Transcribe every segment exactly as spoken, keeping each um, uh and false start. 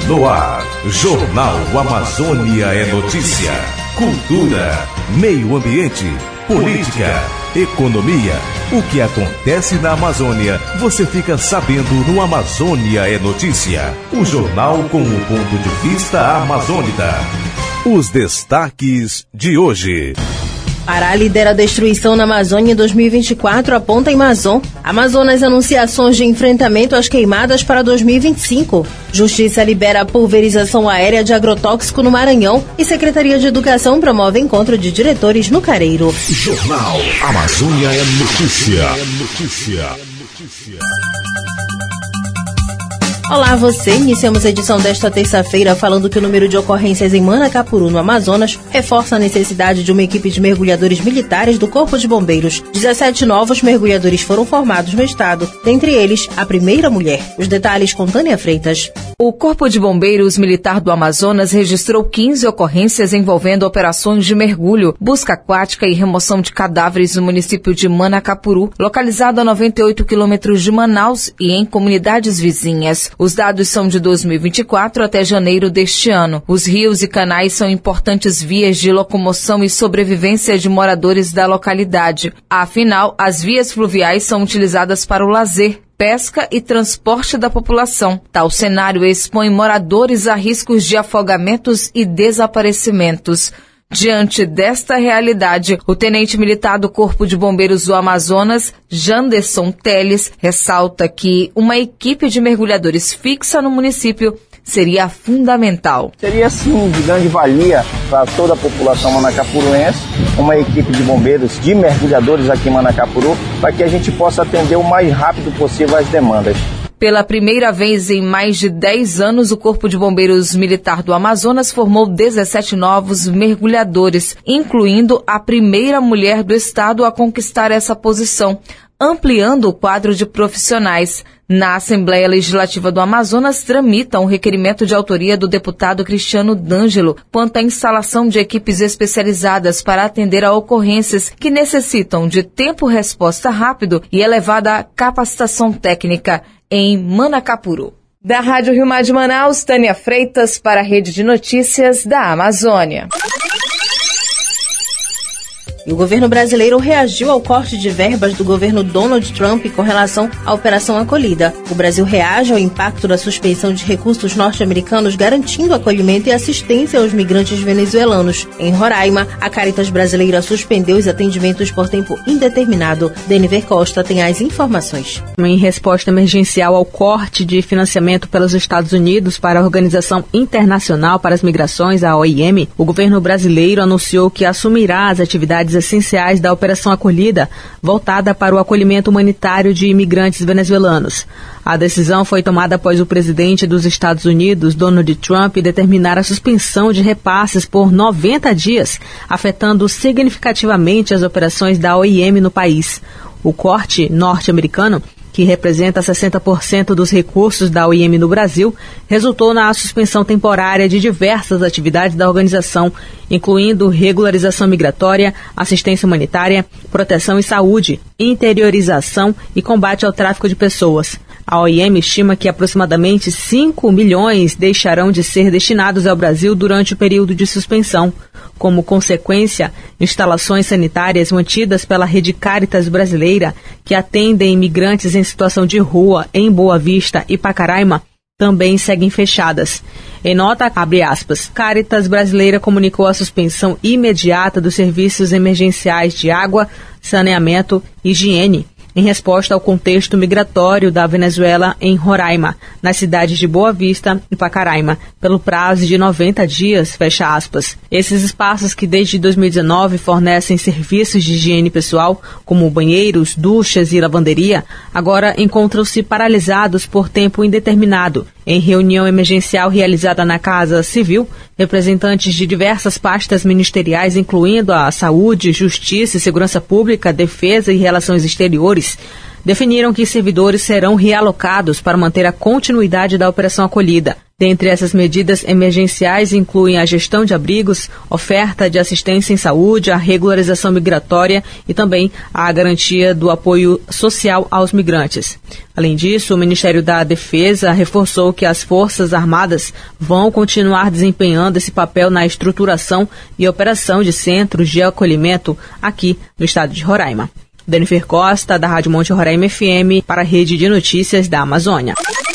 No ar, Jornal Amazônia é notícia. Cultura, meio ambiente, política, economia. O que acontece na Amazônia, você fica sabendo no Amazônia é Notícia. O jornal com o ponto de vista amazônida. Os destaques de hoje. Pará lidera a destruição na Amazônia em dois mil e vinte e quatro, aponta Amazon. Amazonas anuncia ações de enfrentamento às queimadas para dois mil e vinte e cinco. Justiça libera a pulverização aérea de agrotóxico no Maranhão. E Secretaria de Educação promove encontro de diretores no Careiro. Jornal Amazônia é Notícia. É notícia. Notícia. Olá, você. Iniciamos a edição desta terça-feira falando que o número de ocorrências em Manacapuru, no Amazonas, reforça a necessidade de uma equipe de mergulhadores militares do Corpo de Bombeiros. dezessete novos mergulhadores foram formados no estado, dentre eles a primeira mulher. Os detalhes com Tânia Freitas. O Corpo de Bombeiros Militar do Amazonas registrou quinze ocorrências envolvendo operações de mergulho, busca aquática e remoção de cadáveres no município de Manacapuru, localizado a noventa e oito quilômetros de Manaus e em comunidades vizinhas. Os dados são de dois mil e vinte e quatro até janeiro deste ano. Os rios e canais são importantes vias de locomoção e sobrevivência de moradores da localidade. Afinal, as vias fluviais são utilizadas para o lazer, pesca e transporte da população. Tal cenário expõe moradores a riscos de afogamentos e desaparecimentos. Diante desta realidade, o tenente militar do Corpo de Bombeiros do Amazonas, Janderson Teles, ressalta que uma equipe de mergulhadores fixa no município seria fundamental. Seria, sim, de grande valia para toda a população manacapuruense, uma equipe de bombeiros, de mergulhadores aqui em Manacapuru, para que a gente possa atender o mais rápido possível as demandas. Pela primeira vez em mais de dez anos, o Corpo de Bombeiros Militar do Amazonas formou dezessete novos mergulhadores, incluindo a primeira mulher do estado a conquistar essa posição, ampliando o quadro de profissionais. Na Assembleia Legislativa do Amazonas, tramita um requerimento de autoria do deputado Cristiano D'Angelo quanto à instalação de equipes especializadas para atender a ocorrências que necessitam de tempo-resposta rápido e elevada capacitação técnica em Manacapuru. Da Rádio Rio Mar de Manaus, Tânia Freitas para a Rede de Notícias da Amazônia. E o governo brasileiro reagiu ao corte de verbas do governo Donald Trump com relação à Operação Acolhida. O Brasil reage ao impacto da suspensão de recursos norte-americanos garantindo acolhimento e assistência aos migrantes venezuelanos. Em Roraima, a Caritas brasileira suspendeu os atendimentos por tempo indeterminado. Deniver Costa tem as informações. Em resposta emergencial ao corte de financiamento pelos Estados Unidos para a Organização Internacional para as Migrações, a O I M, o governo brasileiro anunciou que assumirá as atividades essenciais da Operação Acolhida, voltada para o acolhimento humanitário de imigrantes venezuelanos. A decisão foi tomada após o presidente dos Estados Unidos, Donald Trump, determinar a suspensão de repasses por noventa dias, afetando significativamente as operações da O I M no país. O corte norte-americano, que representa sessenta por cento dos recursos da O I M no Brasil, resultou na suspensão temporária de diversas atividades da organização, incluindo regularização migratória, assistência humanitária, proteção e saúde, interiorização e combate ao tráfico de pessoas. A O I M estima que aproximadamente cinco milhões deixarão de ser destinados ao Brasil durante o período de suspensão. Como consequência, instalações sanitárias mantidas pela Rede Caritas brasileira, que atendem imigrantes em situação de rua em Boa Vista e Pacaraima, também seguem fechadas. Em nota, abre aspas, Caritas brasileira comunicou a suspensão imediata dos serviços emergenciais de água, saneamento e higiene, em resposta ao contexto migratório da Venezuela em Roraima, nas cidades de Boa Vista e Pacaraima, pelo prazo de noventa dias, fecha aspas. Esses espaços que desde dois mil e dezenove fornecem serviços de higiene pessoal, como banheiros, duchas e lavanderia, agora encontram-se paralisados por tempo indeterminado. Em reunião emergencial realizada na Casa Civil, representantes de diversas pastas ministeriais, incluindo a Saúde, Justiça e Segurança Pública, Defesa e Relações Exteriores, definiram que servidores serão realocados para manter a continuidade da Operação Acolhida. Dentre essas medidas emergenciais incluem a gestão de abrigos, oferta de assistência em saúde, a regularização migratória e também a garantia do apoio social aos migrantes. Além disso, o Ministério da Defesa reforçou que as Forças Armadas vão continuar desempenhando esse papel na estruturação e operação de centros de acolhimento aqui no estado de Roraima. Denifer Costa, da Rádio Monte Roraima F M, para a Rede de Notícias da Amazônia.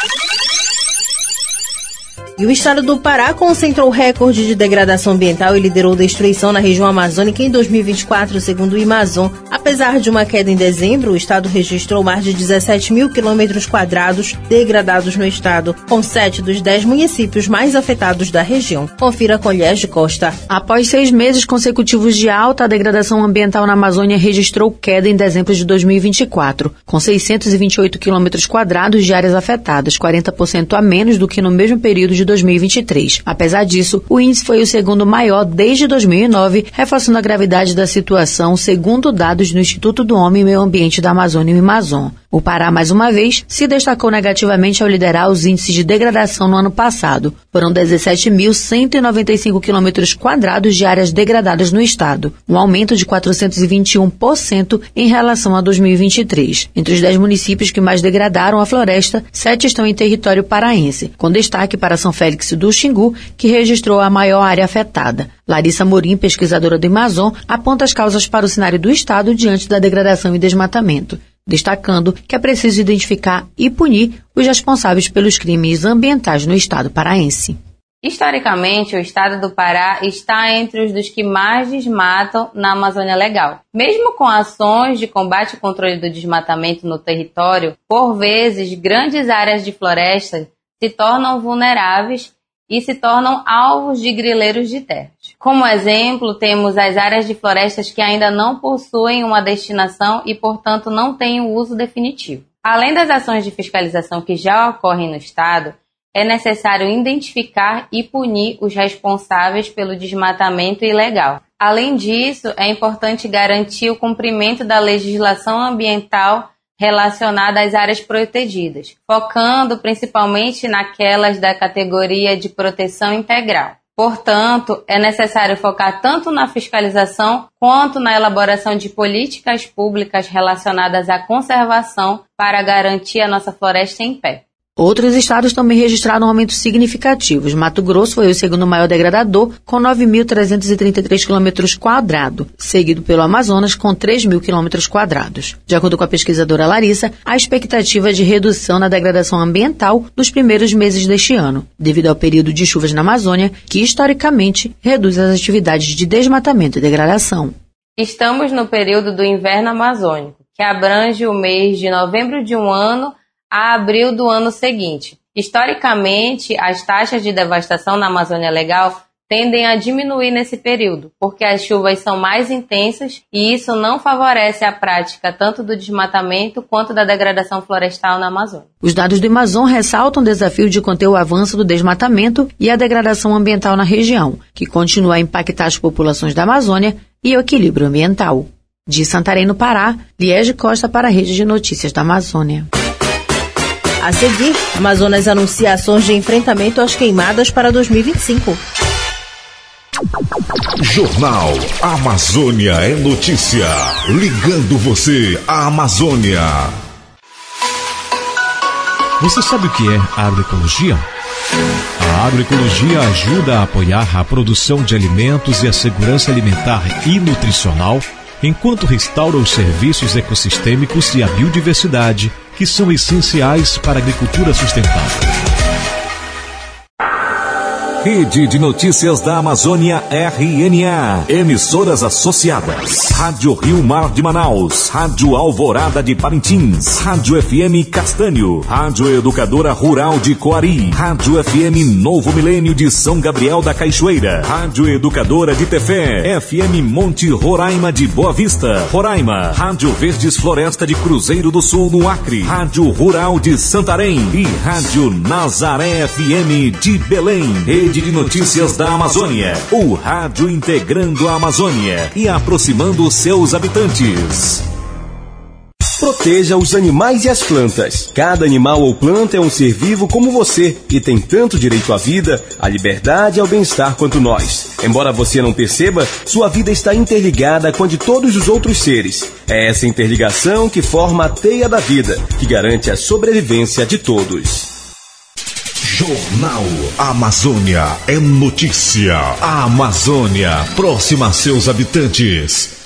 E o estado do Pará concentrou recorde de degradação ambiental e liderou destruição na região amazônica em dois mil e vinte e quatro, segundo o Imazon. Apesar de uma queda em dezembro, o estado registrou mais de dezessete mil quilômetros quadrados degradados no estado, com sete dos dez municípios mais afetados da região. Confira com Liege Costa. Após seis meses consecutivos de alta, a degradação ambiental na Amazônia registrou queda em dezembro de dois mil e vinte e quatro, com seiscentos e vinte e oito quilômetros quadrados de áreas afetadas, quarenta por cento a menos do que no mesmo período de dois mil e vinte e três. Apesar disso, o índice foi o segundo maior desde dois mil e nove, reforçando a gravidade da situação, segundo dados do Instituto do Homem e Meio Ambiente da Amazônia, o Imazon. O Pará, mais uma vez, se destacou negativamente ao liderar os índices de degradação no ano passado. Foram dezessete mil cento e noventa e cinco quilômetros quadrados de áreas degradadas no estado, um aumento de quatrocentos e vinte e um por cento em relação a dois mil e vinte e três. Entre os dez municípios que mais degradaram a floresta, sete estão em território paraense, com destaque para São Félix do Xingu, que registrou a maior área afetada. Larissa Morim, pesquisadora do Imazon, aponta as causas para o cenário do estado diante da degradação e desmatamento, destacando que é preciso identificar e punir os responsáveis pelos crimes ambientais no estado paraense. Historicamente, o estado do Pará está entre os dos que mais desmatam na Amazônia Legal. Mesmo com ações de combate e controle do desmatamento no território, por vezes, grandes áreas de floresta se tornam vulneráveis e se tornam alvos de grileiros de terras. Como exemplo, temos as áreas de florestas que ainda não possuem uma destinação e, portanto, não têm o uso definitivo. Além das ações de fiscalização que já ocorrem no estado, é necessário identificar e punir os responsáveis pelo desmatamento ilegal. Além disso, é importante garantir o cumprimento da legislação ambiental relacionada às áreas protegidas, focando principalmente naquelas da categoria de proteção integral. Portanto, é necessário focar tanto na fiscalização quanto na elaboração de políticas públicas relacionadas à conservação para garantir a nossa floresta em pé. Outros estados também registraram aumentos significativos. Mato Grosso foi o segundo maior degradador, com nove mil trezentos e trinta e três quilômetros quadrados, seguido pelo Amazonas, com três mil quilômetros quadrados. De acordo com a pesquisadora Larissa, há expectativa de redução na degradação ambiental nos primeiros meses deste ano, devido ao período de chuvas na Amazônia, que historicamente reduz as atividades de desmatamento e degradação. Estamos no período do inverno amazônico, que abrange o mês de novembro de um ano a abril do ano seguinte. Historicamente, as taxas de devastação na Amazônia Legal tendem a diminuir nesse período, porque as chuvas são mais intensas e isso não favorece a prática tanto do desmatamento quanto da degradação florestal na Amazônia. Os dados do Imazon ressaltam o desafio de conter o avanço do desmatamento e a degradação ambiental na região, que continua a impactar as populações da Amazônia e o equilíbrio ambiental. De Santarém, no Pará, Liege Costa para a Rede de Notícias da Amazônia. A seguir, Amazonas anuncia ações de enfrentamento às queimadas para dois mil e vinte e cinco. Jornal Amazônia é notícia. Ligando você à Amazônia. Você sabe o que é agroecologia? A agroecologia ajuda a apoiar a produção de alimentos e a segurança alimentar e nutricional, enquanto restaura os serviços ecossistêmicos e a biodiversidade, que são essenciais para a agricultura sustentável. Rede de Notícias da Amazônia R N A. Emissoras associadas. Rádio Rio Mar de Manaus. Rádio Alvorada de Parintins. Rádio F M Castanho. Rádio Educadora Rural de Coari. Rádio F M Novo Milênio de São Gabriel da Cachoeira. Rádio Educadora de Tefé. F M Monte Roraima de Boa Vista, Roraima. Rádio Verdes Floresta de Cruzeiro do Sul, no Acre. Rádio Rural de Santarém. E Rádio Nazaré F M de Belém. Rede de Notícias da Amazônia, o rádio integrando a Amazônia e aproximando seus habitantes. Proteja os animais e as plantas. Cada animal ou planta é um ser vivo como você e tem tanto direito à vida, à liberdade e ao bem-estar quanto nós. Embora você não perceba, sua vida está interligada com a de todos os outros seres. É essa interligação que forma a teia da vida, que garante a sobrevivência de todos. Jornal Amazônia é notícia. A Amazônia, próxima a seus habitantes.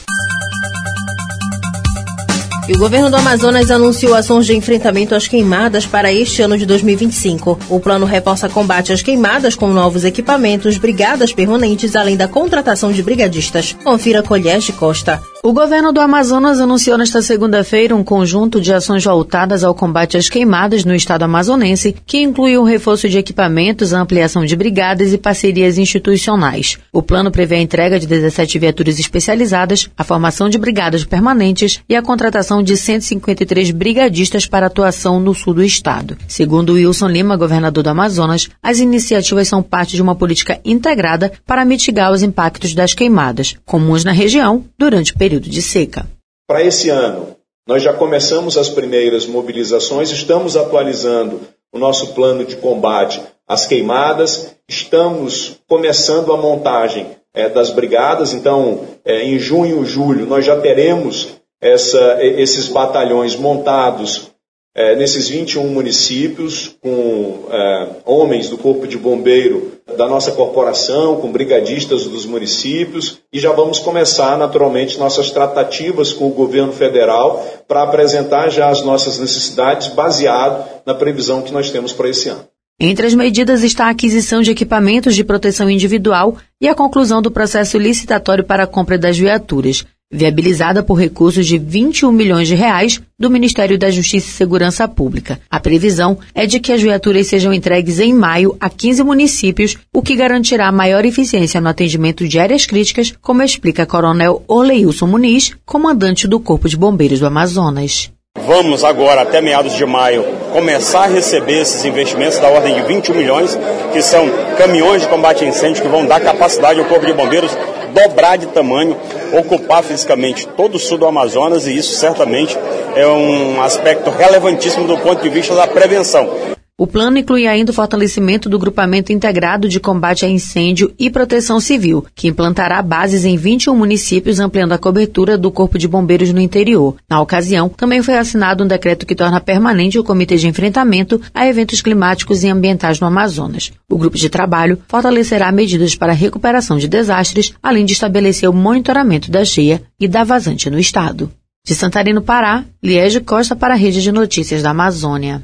E o governo do Amazonas anunciou ações de enfrentamento às queimadas para este ano de dois mil e vinte e cinco. O plano reforça combate às queimadas com novos equipamentos, brigadas permanentes, além da contratação de brigadistas. Confira Colheste Costa. O governo do Amazonas anunciou nesta segunda-feira um conjunto de ações voltadas ao combate às queimadas no estado amazonense, que inclui o reforço de equipamentos, a ampliação de brigadas e parcerias institucionais. O plano prevê a entrega de dezessete viaturas especializadas, a formação de brigadas permanentes e a contratação de cento e cinquenta e três brigadistas para atuação no sul do estado. Segundo Wilson Lima, governador do Amazonas, as iniciativas são parte de uma política integrada para mitigar os impactos das queimadas, comuns na região durante o período de seca. Para esse ano, nós já começamos as primeiras mobilizações, estamos atualizando o nosso plano de combate às queimadas, estamos começando a montagem é, das brigadas, então é, em junho e julho nós já teremos essa, esses batalhões montados é, nesses vinte e um municípios, com é, homens do Corpo de Bombeiro da nossa corporação, com brigadistas dos municípios, e já vamos começar naturalmente nossas tratativas com o governo federal para apresentar já as nossas necessidades baseado na previsão que nós temos para esse ano. Entre as medidas está a aquisição de equipamentos de proteção individual e a conclusão do processo licitatório para a compra das viaturas, viabilizada por recursos de vinte e um milhões de reais do Ministério da Justiça e Segurança Pública. A previsão é de que as viaturas sejam entregues em maio a quinze municípios, o que garantirá maior eficiência no atendimento de áreas críticas, como explica Coronel Orleilson Muniz, comandante do Corpo de Bombeiros do Amazonas. Vamos agora, até meados de maio, começar a receber esses investimentos da ordem de vinte e um milhões, que são caminhões de combate a incêndio que vão dar capacidade ao Corpo de Bombeiros dobrar de tamanho, ocupar fisicamente todo o sul do Amazonas, e isso certamente é um aspecto relevantíssimo do ponto de vista da prevenção. O plano inclui ainda o fortalecimento do Grupamento Integrado de Combate a Incêndio e Proteção Civil, que implantará bases em vinte e um municípios, ampliando a cobertura do Corpo de Bombeiros no interior. Na ocasião, também foi assinado um decreto que torna permanente o Comitê de Enfrentamento a Eventos Climáticos e Ambientais no Amazonas. O grupo de trabalho fortalecerá medidas para a recuperação de desastres, além de estabelecer o monitoramento da cheia e da vazante no estado. De Santarém, Pará, Liege Costa para a Rede de Notícias da Amazônia.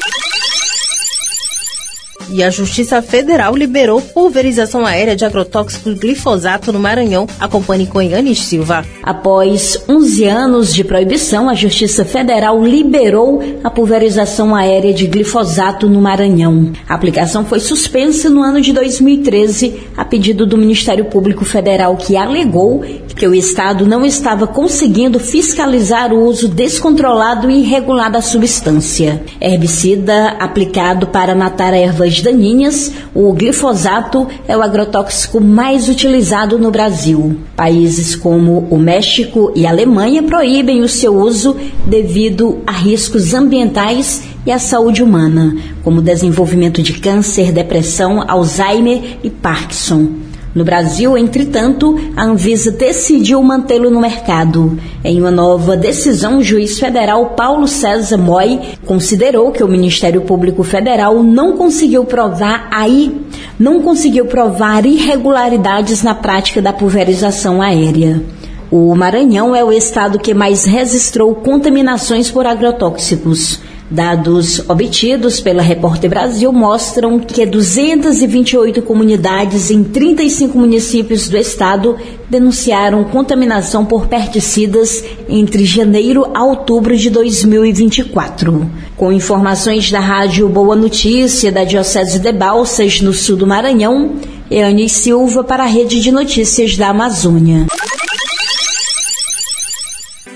E a Justiça Federal liberou pulverização aérea de agrotóxico glifosato no Maranhão. Acompanhe com Yanis Silva. Após onze anos de proibição, a Justiça Federal liberou a pulverização aérea de glifosato no Maranhão. A aplicação foi suspensa no ano de dois mil e treze, a pedido do Ministério Público Federal, que alegou que o Estado não estava conseguindo fiscalizar o uso descontrolado e irregular da substância. Herbicida aplicado para matar ervas daninhas, o glifosato é o agrotóxico mais utilizado no Brasil. Países como o México e a Alemanha proíbem o seu uso devido a riscos ambientais e à saúde humana, como desenvolvimento de câncer, depressão, Alzheimer e Parkinson. No Brasil, entretanto, a Anvisa decidiu mantê-lo no mercado. Em uma nova decisão, o juiz federal Paulo César Moy considerou que o Ministério Público Federal não conseguiu provar aí, não conseguiu provar irregularidades na prática da pulverização aérea. O Maranhão é o estado que mais registrou contaminações por agrotóxicos. Dados obtidos pela Repórter Brasil mostram que duzentas e vinte e oito comunidades em trinta e cinco municípios do estado denunciaram contaminação por pesticidas entre janeiro a outubro de dois mil e vinte e quatro. Com informações da Rádio Boa Notícia da Diocese de Balsas, no sul do Maranhão, Yanis Silva para a Rede de Notícias da Amazônia.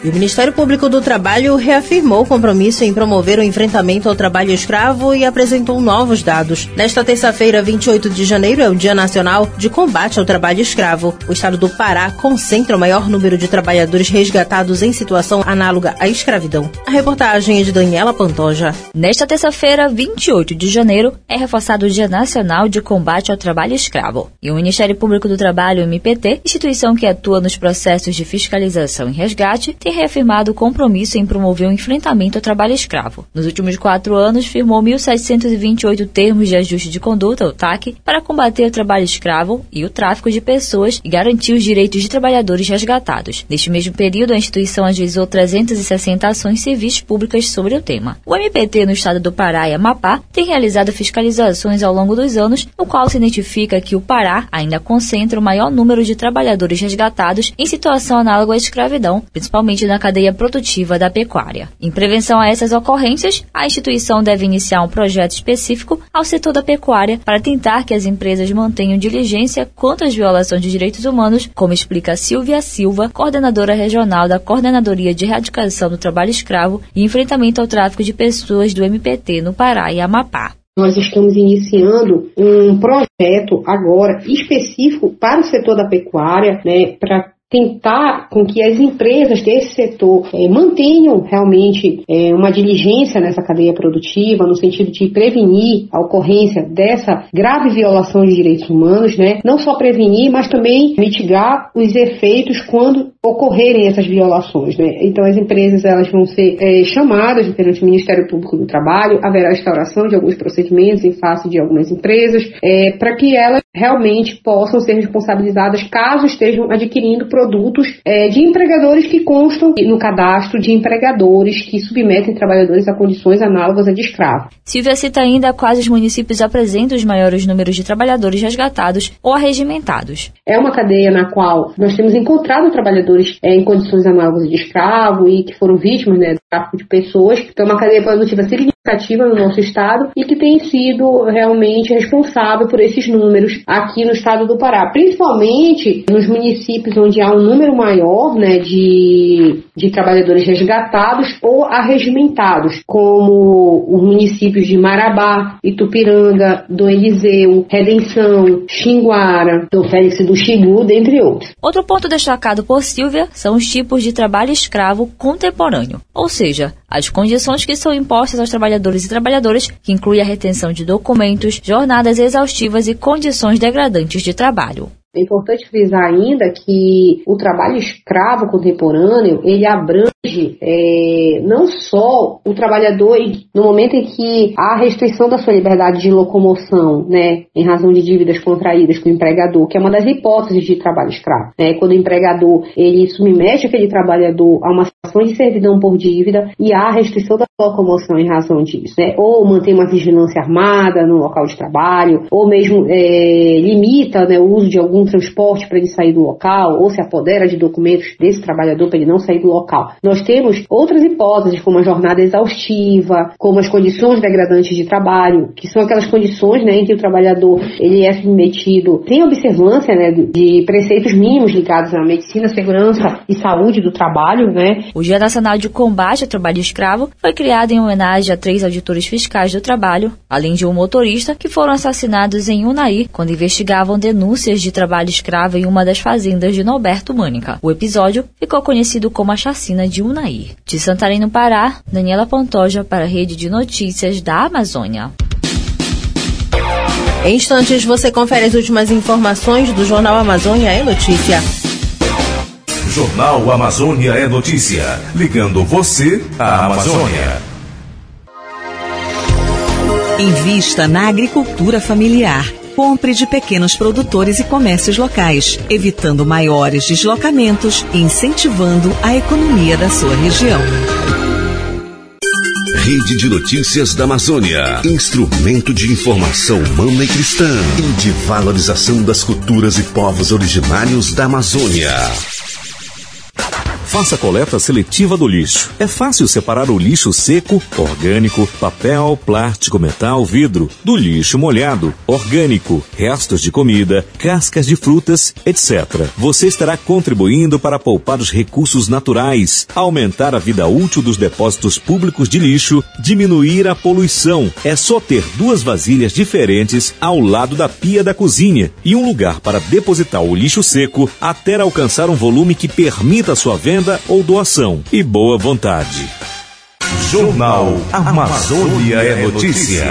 E o Ministério Público do Trabalho reafirmou o compromisso em promover o enfrentamento ao trabalho escravo e apresentou novos dados. Nesta terça-feira, vinte e oito de janeiro, é o Dia Nacional de Combate ao Trabalho Escravo. O estado do Pará concentra o maior número de trabalhadores resgatados em situação análoga à escravidão. A reportagem é de Daniela Pantoja. Nesta terça-feira, vinte e oito de janeiro, é reforçado o Dia Nacional de Combate ao Trabalho Escravo. E o Ministério Público do Trabalho, M P T, instituição que atua nos processos de fiscalização e resgate, tem reafirmado o compromisso em promover o enfrentamento ao trabalho escravo. Nos últimos quatro anos, firmou mil setecentos e vinte e oito termos de ajuste de conduta, o T A C, para combater o trabalho escravo e o tráfico de pessoas e garantir os direitos de trabalhadores resgatados. Neste mesmo período, a instituição ajuizou trezentas e sessenta ações civis públicas sobre o tema. O M P T no estado do Pará e Amapá tem realizado fiscalizações ao longo dos anos, no qual se identifica que o Pará ainda concentra o maior número de trabalhadores resgatados em situação análoga à escravidão, principalmente na cadeia produtiva da pecuária. Em prevenção a essas ocorrências, a instituição deve iniciar um projeto específico ao setor da pecuária para tentar que as empresas mantenham diligência quanto às violações de direitos humanos, como explica Silvia Silva, coordenadora regional da Coordenadoria de Erradicação do Trabalho Escravo e Enfrentamento ao Tráfico de Pessoas do M P T no Pará e Amapá. Nós estamos iniciando um projeto agora específico para o setor da pecuária, né, para tentar com que as empresas desse setor é, mantenham realmente é, uma diligência nessa cadeia produtiva, no sentido de prevenir a ocorrência dessa grave violação de direitos humanos, né? Não só prevenir, mas também mitigar os efeitos quando ocorrerem essas violações, né? Então as empresas elas vão ser é, chamadas perante o Ministério Público do Trabalho, haverá instauração de alguns procedimentos em face de algumas empresas, é, para que elas realmente possam ser responsabilizadas caso estejam adquirindo produtos é, de empregadores que constam no cadastro de empregadores que submetem trabalhadores a condições análogas a de escravo. Silvia cita ainda quais os municípios apresentam os maiores números de trabalhadores resgatados ou arregimentados. É uma cadeia na qual nós temos encontrado trabalhadores é, em condições análogas de escravo e que foram vítimas, né, do tráfico de pessoas. Então é uma cadeia produtiva significativa no nosso estado e que tem sido realmente responsável por esses números aqui no estado do Pará, principalmente nos municípios onde há um número maior, né, de, de trabalhadores resgatados ou arregimentados, como os municípios de Marabá, Itupiranga, Dom Eliseu, Redenção, Xinguara, Dom Félix do Xingu, dentre outros. Outro ponto destacado por Silvia são os tipos de trabalho escravo contemporâneo, ou seja, as condições que são impostas aos trabalhadores e trabalhadoras, que inclui a retenção de documentos, jornadas exaustivas e condições degradantes de trabalho. É importante frisar ainda que o trabalho escravo contemporâneo, ele abrange é, não só o trabalhador no momento em que há restrição da sua liberdade de locomoção, né, em razão de dívidas contraídas com o empregador, que é uma das hipóteses de trabalho escravo, né, quando o empregador ele submete aquele trabalhador a uma situação de servidão por dívida e há restrição da locomoção em razão disso, né, ou mantém uma vigilância armada no local de trabalho, ou mesmo é, limita, né, o uso de algum transporte para ele sair do local, ou se apodera de documentos desse trabalhador para ele não sair do local. Nós temos outras hipóteses, como a jornada exaustiva, como as condições degradantes de trabalho, que são aquelas condições, né, em que o trabalhador ele é submetido, tem observância, né, de preceitos mínimos ligados à medicina, segurança e saúde do trabalho, né. O Dia Nacional de Combate ao Trabalho Escravo foi criado em homenagem a três auditores fiscais do trabalho, além de um motorista, que foram assassinados em Unaí, quando investigavam denúncias de trabalho escravo em uma das fazendas de Norberto Mânica. O episódio ficou conhecido como a Chacina de Unaí. De Santarém, no Pará, Daniela Pantoja para a Rede de Notícias da Amazônia. Em instantes, você confere as últimas informações do Jornal Amazônia é Notícia. Jornal Amazônia é Notícia. Ligando você à Amazônia. Invista na agricultura familiar. Compre de pequenos produtores e comércios locais, evitando maiores deslocamentos e incentivando a economia da sua região. Rede de Notícias da Amazônia. Instrumento de informação humana e cristã e de valorização das culturas e povos originários da Amazônia. Faça a coleta seletiva do lixo. É fácil separar o lixo seco, orgânico, papel, plástico, metal, vidro, do lixo molhado, orgânico, restos de comida, cascas de frutas, etcétera. Você estará contribuindo para poupar os recursos naturais, aumentar a vida útil dos depósitos públicos de lixo, diminuir a poluição. É só ter duas vasilhas diferentes ao lado da pia da cozinha e um lugar para depositar o lixo seco até alcançar um volume que permita a sua venda ou doação. E boa vontade. Jornal Amazônia é Notícia.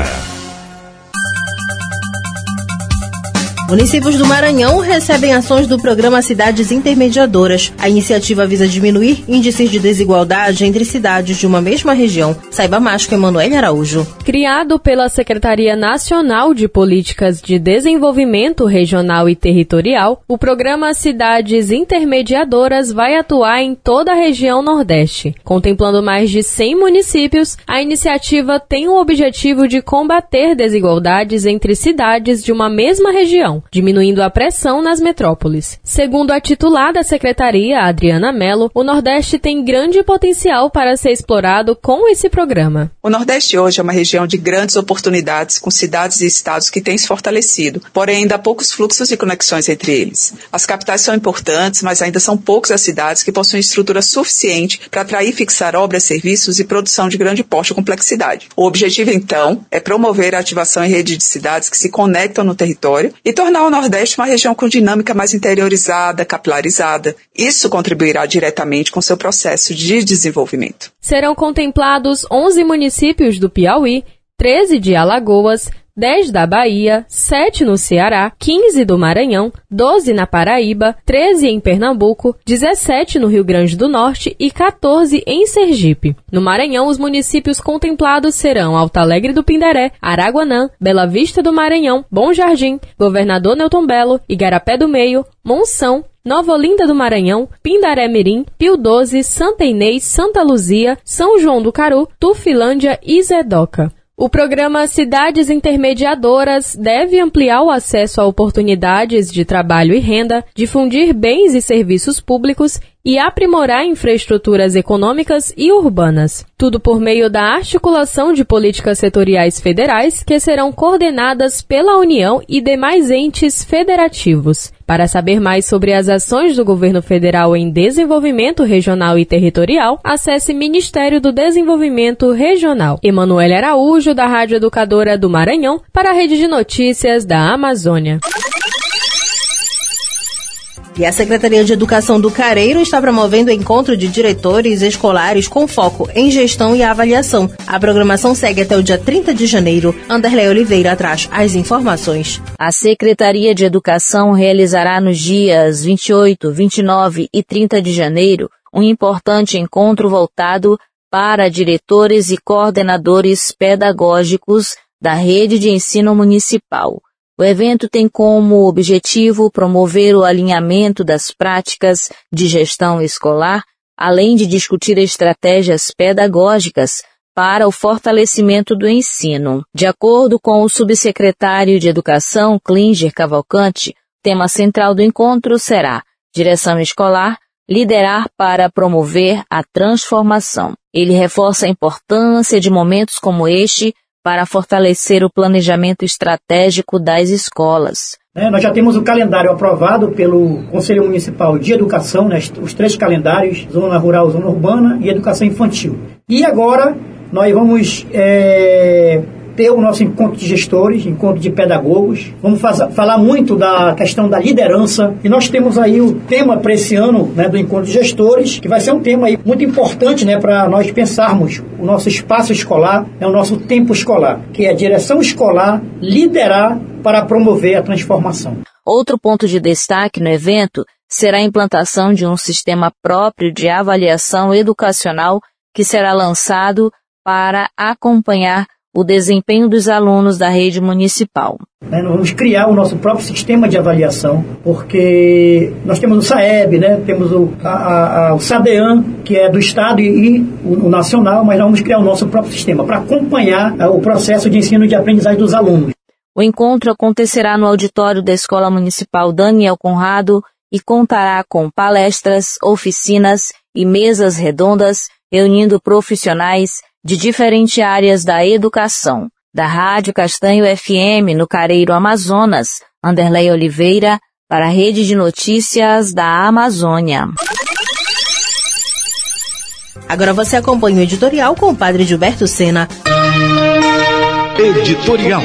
Municípios do Maranhão recebem ações do programa Cidades Intermediadoras. A iniciativa visa diminuir índices de desigualdade entre cidades de uma mesma região. Saiba mais com Emanuele Araújo. Criado pela Secretaria Nacional de Políticas de Desenvolvimento Regional e Territorial, o programa Cidades Intermediadoras vai atuar em toda a região Nordeste. Contemplando mais de cem municípios, a iniciativa tem o objetivo de combater desigualdades entre cidades de uma mesma região, diminuindo a pressão nas metrópoles. Segundo a titular da secretaria, Adriana Mello, o Nordeste tem grande potencial para ser explorado com esse programa. O Nordeste hoje é uma região de grandes oportunidades, com cidades e estados que têm se fortalecido, porém ainda há poucos fluxos e conexões entre eles. As capitais são importantes, mas ainda são poucas as cidades que possuem estrutura suficiente para atrair e fixar obras, serviços e produção de grande porte e complexidade. O objetivo, então, é promover a ativação em rede de cidades que se conectam no território e tornar o Nordeste uma região com dinâmica mais interiorizada, capilarizada. Isso contribuirá diretamente com seu processo de desenvolvimento. Serão contemplados onze municípios do Piauí, treze de Alagoas, dez da Bahia, sete no Ceará, quinze do Maranhão, doze na Paraíba, treze em Pernambuco, dezessete no Rio Grande do Norte e quatorze em Sergipe. No Maranhão, os municípios contemplados serão Alto Alegre do Pindaré, Araguanã, Bela Vista do Maranhão, Bom Jardim, Governador Newton Belo, Igarapé do Meio, Monção, Nova Olinda do Maranhão, Pindaré Mirim, Pio doze, Santa Inês, Santa Luzia, São João do Caru, Tufilândia e Zedoca. O programa Cidades Intermediadoras deve ampliar o acesso a oportunidades de trabalho e renda, difundir bens e serviços públicos e aprimorar infraestruturas econômicas e urbanas. Tudo por meio da articulação de políticas setoriais federais que serão coordenadas pela União e demais entes federativos. Para saber mais sobre as ações do governo federal em desenvolvimento regional e territorial, acesse Ministério do Desenvolvimento Regional. Emanuele Araújo, da Rádio Educadora do Maranhão, para a Rede de Notícias da Amazônia. E a Secretaria de Educação do Careiro está promovendo o encontro de diretores escolares com foco em gestão e avaliação. A programação segue até o dia trinta de janeiro. Anderlei Oliveira traz as informações. A Secretaria de Educação realizará nos dias vinte e oito, vinte e nove e trinta de janeiro um importante encontro voltado para diretores e coordenadores pedagógicos da rede de ensino municipal. O evento tem como objetivo promover o alinhamento das práticas de gestão escolar, além de discutir estratégias pedagógicas para o fortalecimento do ensino. De acordo com o subsecretário de Educação, Klinger Cavalcante, o tema central do encontro será Direção Escolar, liderar para promover a transformação. Ele reforça a importância de momentos como este para fortalecer o planejamento estratégico das escolas. É, nós já temos o calendário aprovado pelo Conselho Municipal de Educação, né, os três calendários, Zona Rural, Zona Urbana e Educação Infantil. E agora nós vamos é, ter o nosso encontro de gestores, encontro de pedagogos, vamos faz, falar muito da questão da liderança, e nós temos aí o tema para esse ano, né, do encontro de gestores, que vai ser um tema aí muito importante, né, para nós pensarmos o nosso espaço escolar, né, o nosso tempo escolar, que é a direção escolar, liderar para promover a transformação. Outro ponto de destaque no evento será a implantação de um sistema próprio de avaliação educacional que será lançado para acompanhar o desempenho dos alunos da rede municipal. Nós vamos criar o nosso próprio sistema de avaliação, porque nós temos o SAEB, né? Temos o, a, a, o SADEAN, que é do Estado, e, e o, o nacional, mas nós vamos criar o nosso próprio sistema para acompanhar a, o processo de ensino e de aprendizagem dos alunos. O encontro acontecerá no auditório da Escola Municipal Daniel Conrado e contará com palestras, oficinas e mesas redondas reunindo profissionais de diferentes áreas da educação. Da Rádio Castanho F M, no Careiro Amazonas, Anderlei Oliveira, para a Rede de Notícias da Amazônia. Agora você acompanha o editorial com o padre Gilberto Sena. Editorial.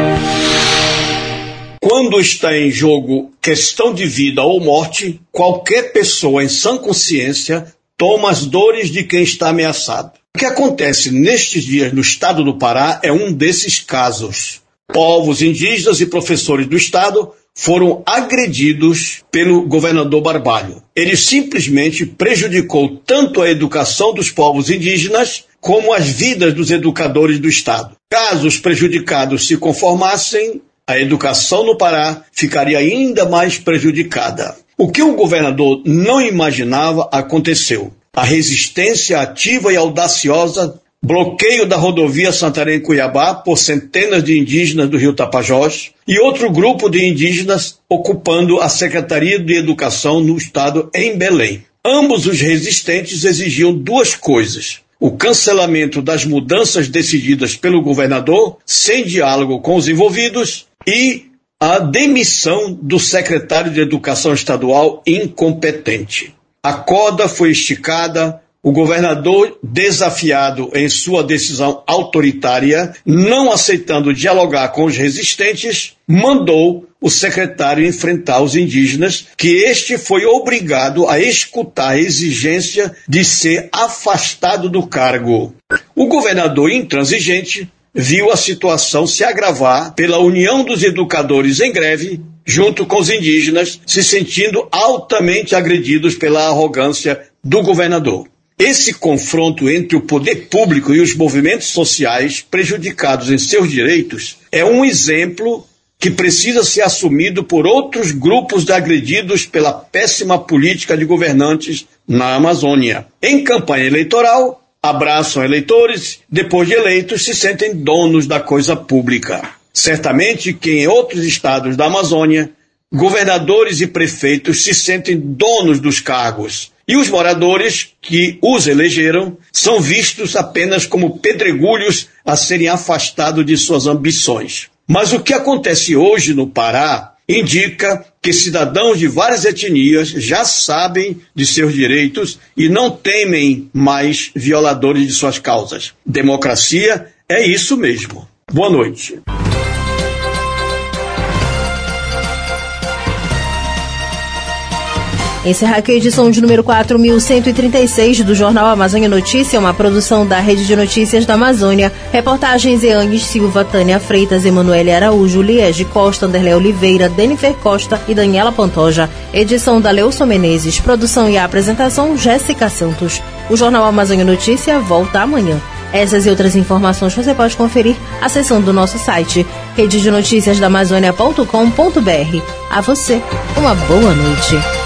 Quando está em jogo questão de vida ou morte, qualquer pessoa em sã consciência toma as dores de quem está ameaçado. O que acontece nestes dias no estado do Pará é um desses casos. Povos indígenas e professores do estado foram agredidos pelo governador Barbalho. Ele simplesmente prejudicou tanto a educação dos povos indígenas como as vidas dos educadores do estado. Caso os prejudicados se conformassem, a educação no Pará ficaria ainda mais prejudicada. O que o governador não imaginava aconteceu. A resistência ativa e audaciosa, bloqueio da rodovia Santarém-Cuiabá por centenas de indígenas do Rio Tapajós e outro grupo de indígenas ocupando a Secretaria de Educação no estado em Belém. Ambos os resistentes exigiam duas coisas: o cancelamento das mudanças decididas pelo governador, sem diálogo com os envolvidos, e a demissão do secretário de Educação estadual incompetente. A corda foi esticada, o governador, desafiado em sua decisão autoritária, não aceitando dialogar com os resistentes, mandou o secretário enfrentar os indígenas, que este foi obrigado a escutar a exigência de ser afastado do cargo. O governador intransigente viu a situação se agravar pela união dos educadores em greve, junto com os indígenas, se sentindo altamente agredidos pela arrogância do governador. Esse confronto entre o poder público e os movimentos sociais prejudicados em seus direitos é um exemplo que precisa ser assumido por outros grupos de agredidos pela péssima política de governantes na Amazônia. Em campanha eleitoral, abraçam eleitores, depois de eleitos se sentem donos da coisa pública. Certamente que em outros estados da Amazônia, governadores e prefeitos se sentem donos dos cargos, e os moradores que os elegeram são vistos apenas como pedregulhos a serem afastados de suas ambições. Mas o que acontece hoje no Pará indica que cidadãos de várias etnias já sabem de seus direitos e não temem mais violadores de suas causas. Democracia é isso mesmo. Boa noite. Encerra aqui a edição de número quatro mil cento e trinta e seis do Jornal Amazônia Notícia, uma produção da Rede de Notícias da Amazônia. Reportagens Eanes Silva, Tânia Freitas, Emanuele Araújo, Liege Costa, Anderlé Oliveira, Denifer Costa e Daniela Pantoja. Edição da Leuson Menezes. Produção e apresentação Jéssica Santos. O Jornal Amazônia Notícia volta amanhã. Essas e outras informações você pode conferir acessando o nosso site rede de notícias da amazônia ponto com ponto br. A você, uma boa noite.